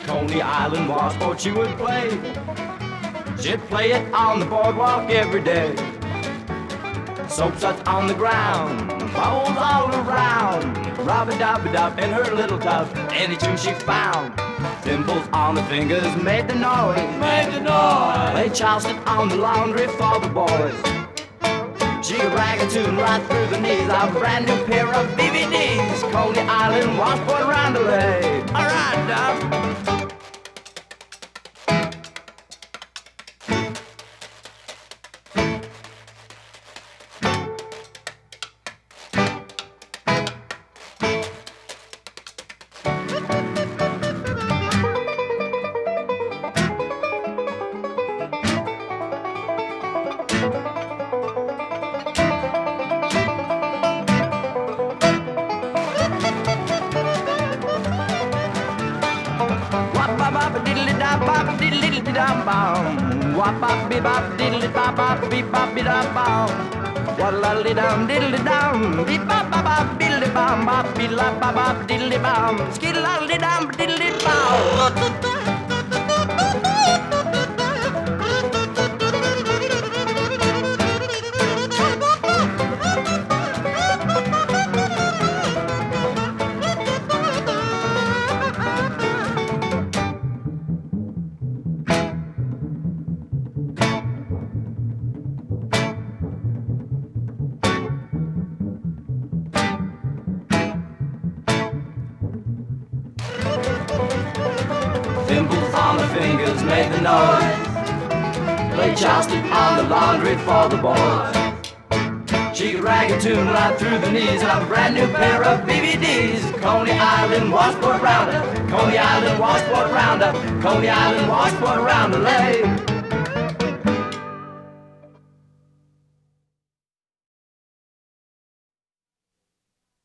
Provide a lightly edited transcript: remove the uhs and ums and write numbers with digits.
Coney Island washboard she would play. She'd play it on the boardwalk every day. Soap suds on the ground, bowls all around. Rub-a-dub-a-dub in her little tub, any tune she found. Thimbles on the fingers made the noise, made the noise. Play Charleston on the laundry for the boys. She could rag a tune right through the knees. A brand new pair of BVDs. Coney Island washboard roundelay. All right, Doc. Wop bop be bop diddly bop bop be bop be dum bom. Waddle dum diddly dum be bop bop bop diddly bom bop be la bop bop diddly bom. Skiddly dum diddly bom. Thimbles on the fingers made the noise. Play Charleston on the laundry for the boys. She could rag a tune right through the knees of a brand new pair of BVDs. Coney Island washboard roundup, Coney Island washboard roundup, Coney Island washboard roundup.